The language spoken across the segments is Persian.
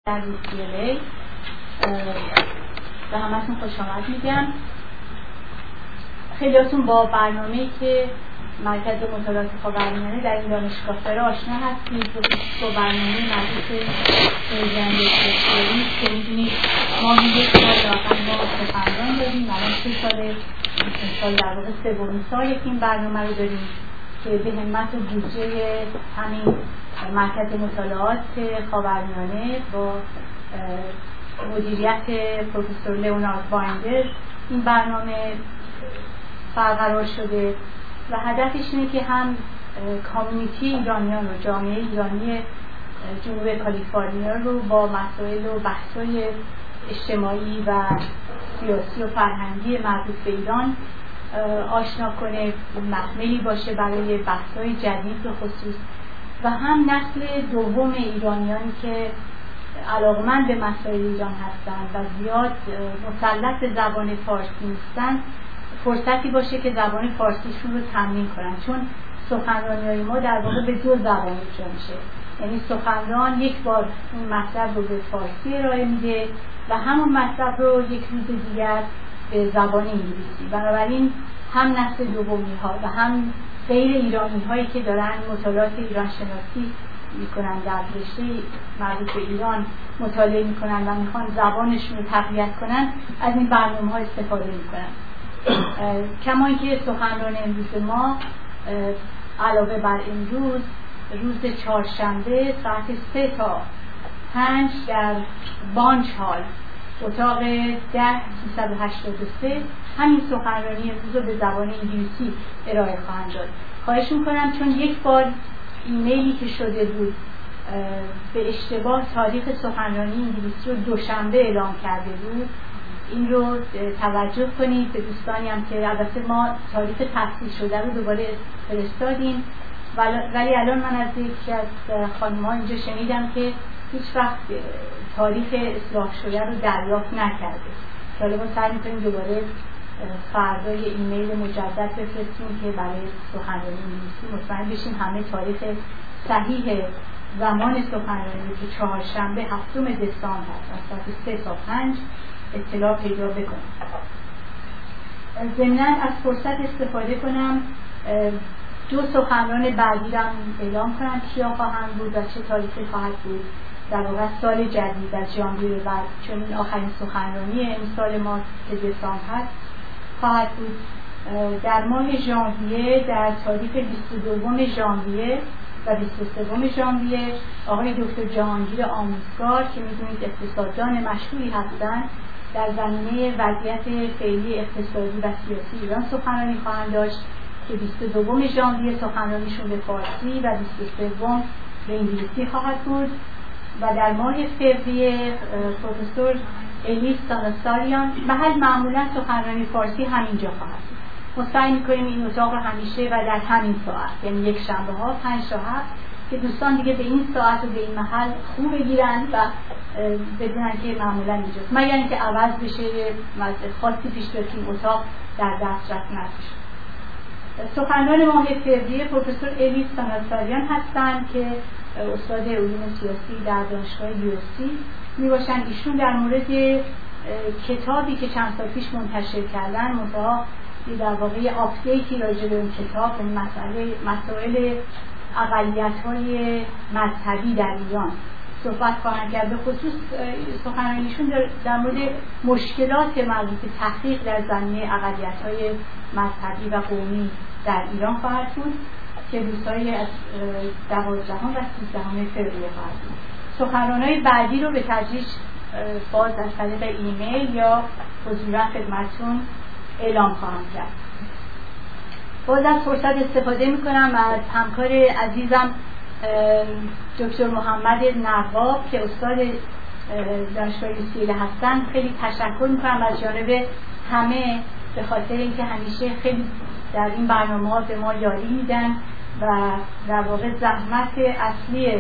در UCLA به همتون خوش آمد میگم. خیلیاتون با برنامه‌ای که مرکز مطالعات خاورمیانه در این دانشگاه داره آشنا هستید با برنامه مربوط به فرزند دکتری که می‌دونید ما یک سال واقعا ما سخنران داریم. الان 3 سال در واقع سومین سالی که این برنامه رو داریم که به همت و بودجه همین مرکز مطالعات خاورمیانه با مدیریت پروفسور لئونارد بایندر این برنامه برقرار شده و هدفش اینه که هم کامیونیتی ایرانیان و جامعه ایرانی جنوب کالیفرنیا رو با مسائل و بحث‌های اجتماعی و سیاسی و فرهنگی مربوط به ایران آشنا کنه، محملی باشه برای بحث‌های جدید به خصوص و هم نسل دوم ایرانیانی که علاقمند به مسائل ایران هستند و زیاد مسلط به زبان فارسی نیستن فرصتی باشه که زبان فارسیشون رو تمرین کنن، چون سخنرانی‌های ما در واقع به 2 زبان اجرا میشه. یعنی سخنران یک بار اون مطلب رو به فارسی ارائه میده و همون مطلب رو یک روز دیگر به زبان انگلیسی. بنابراین هم نسل دومی‌ها و هم غیر ایرانی‌هایی که دارن مطالعات ایران شناسی میکنن، در رشته مربوط به ایران مطالعه میکنن و میخوان زبانشون رو تقویت کنن، از این برنامه‌ها استفاده میکنن. کما اینکه سخنران امروز ما علاوه بر امروز روز چهارشنبه ساعت 3 تا 5 در بانچ هال اتاق 10383 همین سخنرانی امروز رو به زبان انگلیسی ارائه خواهند داد. خواهش میکنم چون یک بار ایمیلی که شده بود به اشتباه تاریخ سخنرانی انگلیسی رو دوشنبه اعلام کرده بود، این رو توجه کنید. به دوستانی هم که البته ما تاریخ تفصیل شده رو دوباره فرستادیم، ولی الان من از یکی از خانم‌ها اینجا شنیدم که هیچ وقت تاریخ اصلاح شده رو دریافت نکرده. حالا ما سعی می‌کنیم دوباره فردا یه ایمیل مجدد بفرستیم که برای سخنرانی انگلیسی مطمئن بشیم همه تاریخ صحیح زمان سخنرانی که چهارشنبه 7 دسامبر از ساعت 3 تا 5 اطلاع پیدا بکنم. ضمناً از فرصت استفاده کنم 2 سخنران بعدی را اعلام کنم کیا خواهند بود و چه تاریخی خواهد بود. در واقع سال جدید از ژانویه به بعد، چون این آخرین سخنرانی امسال ما که دسامبر هست خواهد بود. در ماه ژانویه در تاریخ 22 ژانویه و 23 ژانویه آقای دکتر جهانگیر آموزگار که می‌دونید اقتصاددان مشهوری هستند در زمینه وضعیت فعلی اقتصادی و سیاسی ایران سخنرانی خواهند داشت که 22 ژانویه سخنرانیشون به فارسی و 23 به انگلیسی خواهد بود. و در ماه فوریه پروفسور الیس ساناساریان محل معمولا سخنرانی فارسی همینجا خواهد بود. ما سعی می‌کنیم این اتاق رو همیشه و در همین ساعت، یعنی یک شنبه ها 5 تا 7 که دوستان دیگه به این ساعت و به این محل خوب بگیرن و بدونن که معمولا اینجاست، مگر اینکه عوض بشه وضع خاصی پیش بیاد که این اتاق در دسترس نباشه. سخنران ماه فوریه پروفسور الیس ساناساریان هستند که استاد علوم سیاسی در دانشگاه USC میباشند. ایشون در مورد کتابی که چند سال پیش منتشر کردن منتها در واقع آپدیتی راجع به اون کتاب به مسائل اقلیت‌های مذهبی در ایران صحبت خواهند کرد. به خصوص سخنرانیشون در مورد مشکلات مربوط به تحقیق در زمینه اقلیت‌های مذهبی و قومی در ایران خواهد بود که روزهای از 12 و 13 فوریه خواهد بود. سخنران‌های بعدی رو به تدریج باز از طریق ایمیل یا حضوراً خدمتتون اعلام خواهم کرد. باز از فرصت استفاده میکنم از همکار عزیزم دکتر محمد نواب که استاد دانشگاه UCLA هستن خیلی تشکر میکنم از جانب همه به خاطر اینکه همیشه خیلی در این برنامه‌ها به ما یاری میدن و در واقع زحمت اصلی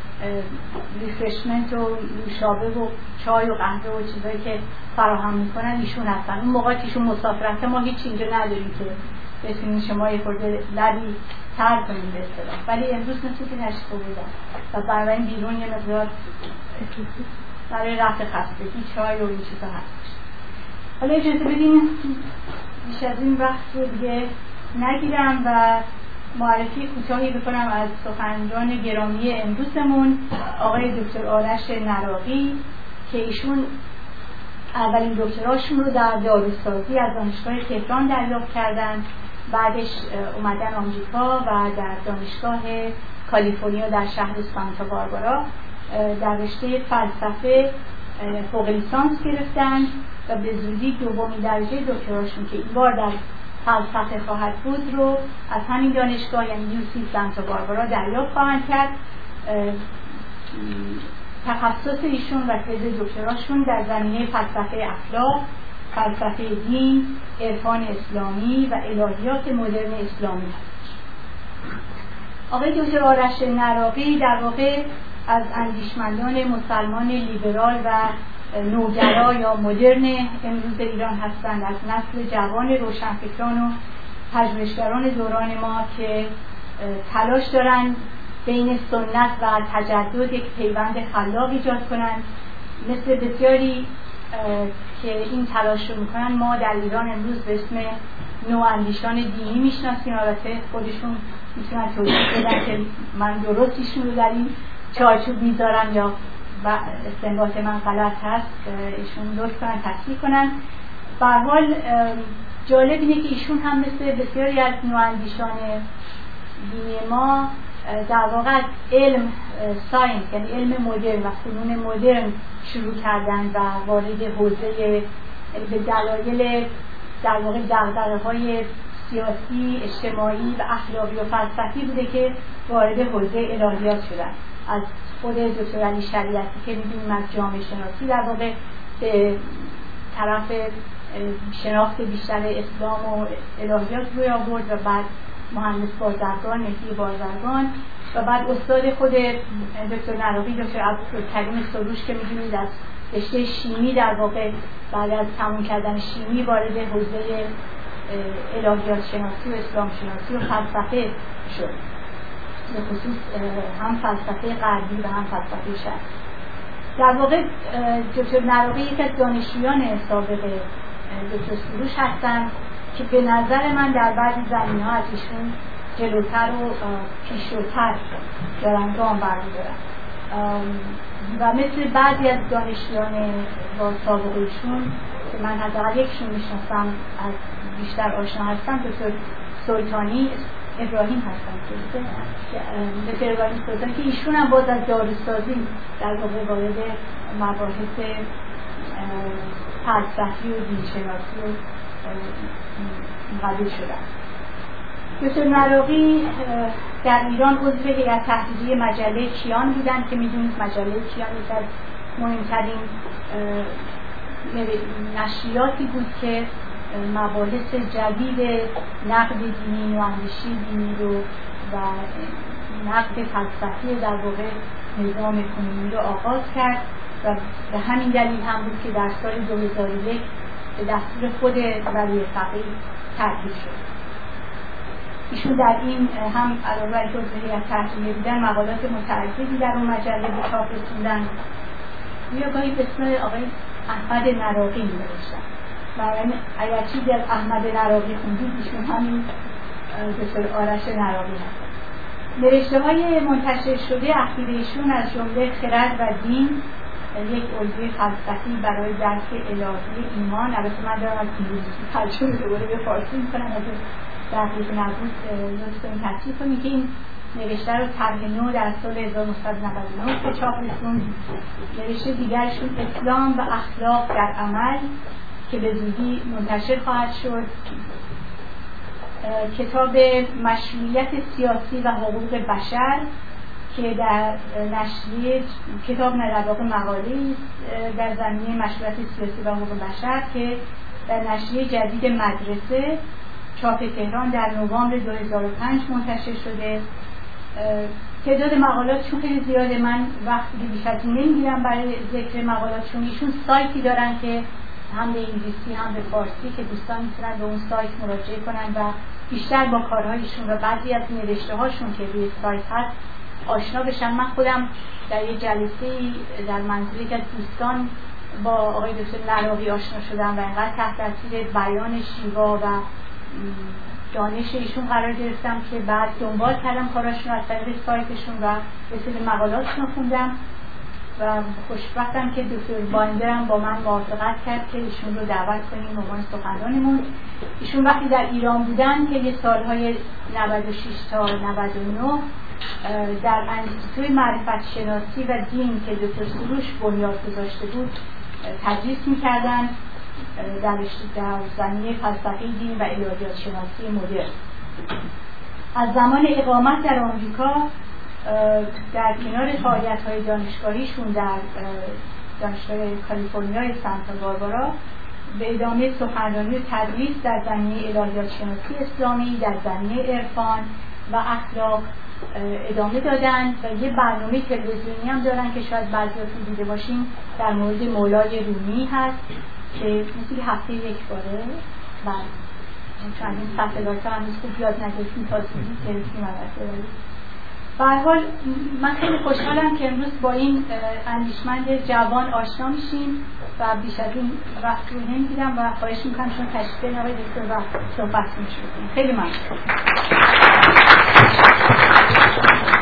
ریفرشمنت و نوشابه و چای و قهوه و چیزایی که فراهم میکنن ایشون هستن. اون موقعی که ایشون مسافرته ما هیچ اینجا نداریم که بتونیم شما یه خورده لبی تر کنیم به اصطلاح، ولی امروز مثل که نشکو بودن و برای بیرون یه مقدار برای رفع خستگی چای و این چیزا هست. حالا اجازه بدین بیش از این وقت رو دیگه نگیرم و معرفی کوتاهی بکنم از سخنران گرامی امروزمون، آقای دکتر آرش نراقی که ایشون اولین دکتراشون رو در داروسازی از دانشگاه تهران دریافت کردن، بعدش اومدن آمریکا و در دانشگاه کالیفرنیا در شهر سانتا باربارا در رشته فلسفه فوق لیسانس گرفتن و به زودی دومین درجه دکتراشون که این بار در فلسفه خواهد بود رو از همین دانشگاه یعنی یوسی سانتا باربارا دریافت خواهند کرد. تخصص ایشون و تز دکتراشون در زمینه فلسفه اخلاق، فلسفه دین، عرفان اسلامی و الهیات مدرن اسلامی هست. آقای دکتر آرش نراقی در واقع از اندیشمندان مسلمان لیبرال و نوگرا یا مدرن امروز ایران هستند، از نسل جوان روشنفکران و پژوهشگران دوران ما که تلاش دارند بین سنت و تجدد یک پیوند خلاق ایجاد کنند. مثل بسیاری که این تلاش رو میکنن ما در ایران امروز به اسم نواندیشان دینی میشناسیم. البته خودشون میتونن توضیح بدن که من درست ایشون رو در این چارچوب میذارم یا استنباط من غلط هست، ایشون لطف کنن تصحیح کنن. به هر حال جالب اینه که ایشون هم مثل بسیاری از نواندیشان دینی ما در واقع از علم ساینس یعنی علم مدرن و فنون مدرن شروع کردن و وارد حوزه به دلایل در واقع دغدغه‌های سیاسی، اجتماعی و اخلاقی و فلسفی بوده که وارد حوزه الهیات شدن. از خود دکتر علی شریعتی که می‌بینیم از جامعه شناسی در واقع به طرف شناخت بیشتر اسلام و الهیات روی آورد و بعد مهندس بازرگان، مهدی بازرگان و بعد استاد خود دکتر نراقی، دکتر عبدالکریم سروش که می‌دونید از رشته شیمی در واقع بعد از تموم کردن شیمی وارد حوزه الهیات شناسی و اسلام شناسی و فلسفه شد، به خصوص هم فلسفه غربی و هم فلسفه شرقی. در واقع دکتر نراقی یک از دانشجویان سابق دکتر سروش هستند که به نظر من در بعضی زمینه‌ها از ایشون جلوتر و پیشروتر دارن گام برمی‌دارن و مثل بعضی از دانشجویان با سابقه ایشون که من حداقل یکشون میشناسم از بیشتر آشنا هستم، دکتر سلطانی ابراهیم هستن که دکتر ابراهیم سلطانی که ایشون هم باز از داروسازی در واقع وارد مباحث فلسفی و دینشناسی و قبول شدن. دکتر نراقی در ایران عضو هیئت تحریریه مجله کیان بودن که میدونید مجله کیان یک از مهمترین نشریاتی بود که مباحث جدید نقد دینی و اندیشه دینی رو و نقد فلسفی در واقع نظام کنونی رو آغاز کرد و به همین دلیل هم بود که در سال 2001 به دستور خود ولی فقیه ترتیب شد. ایشون در این هم علاوه بر اینکه هیئت تحریریه بودن مقالات متعددی در اون مجله به چاپ رسوندن. یا گاهی به اسم آقای احمد نراقی می‌نوشتن. برای اگر چیزی از احمد نراقی خوندید ایشون همین دکتر آرش نراقی هست. نوشته‌های منتشر شده اخیر ایشون از جمله خرد و دین، یک الگوی فلسفی برای درک الهی ایمان، البته من دارم از انگلیسی ترجمه دوباره به فارسی می‌کنم، اگه دقیق نبود لطف کنید تصحیح کنید که این نوشته رو طرح نو در سال 1999 به چاپ رسوند. نوشته دیگرشون اسلام و اخلاق در عمل که به زودی منتشر خواهد شد. کتاب مشروعیت سیاسی و حقوق بشر که در نشریه کتاب در واقع مقاله‌ای در زمینه مشروعیت سیاسی و حقوق بشر که در نشریه جدید مدرسه چاپ تهران در نوامبر 2005 منتشر شده. تعداد مقالات چون خیلی زیاده من وقتی بیش از این نمیگیرم برای ذکر مقالاتشون. ایشون سایتی دارن که هم به انگلیسی هم به فارسی که دوستان میتونن به اون سایت مراجعه کنن و بیشتر با کارهایشون و بعضی از نوشته هاشون که روی سایت هست آشنا بشن. من خودم در یه جلسه‌ای در منزل یک از دوستان با آقای دکتر نراقی آشنا شدم و اینقدر تحت تاثیر بیان شیوا و دانش ایشون قرار گرفتم که بعد دنبال کردم کاراشون از طریق سایتشون و رسید مقالاتشون خوندم و خوشبختم که دکتر بایندر هم با من موافقت کرد که ایشون رو دعوت کنیم به عنوان سخنرانمون. ایشون وقتی در ایران بودن که یه سالهای 96 تا 99 در انستیتوی معرفت شناسی و دین که دکتر سروش بنیاد گذاشته بود تدریس می‌کردن در زمینه فلسفه دین و الهیات شناسی مدرن. از زمان اقامت در آمریکا در کنار فعالیت‌های دانشگاهیشون در دانشگاه کالیفرنیای سانتا باربارا به ادامه سخنرانی و تدریس در زمینه الهیات شناسی اسلامی، در زمینه عرفان و اخلاق ادامه دادن و یه برنامه تلویزیونی هم دارن که شاید بعضیاتون دیده باشین در مورد مولای رومی هست که مثل هفته یک باره چون این سطحات هم خوب یاد نگرفتیم تازگی گرفتیم البته. به هر حال من خیلی خوشحالم که امروز با این اندیشمند جوان آشنا میشیم و بیش از این وقت رو نمیگیرم و خواهش میکنم چون تشریف بیارین آقای دکتر و صحبت میشه. خیلی ممنون.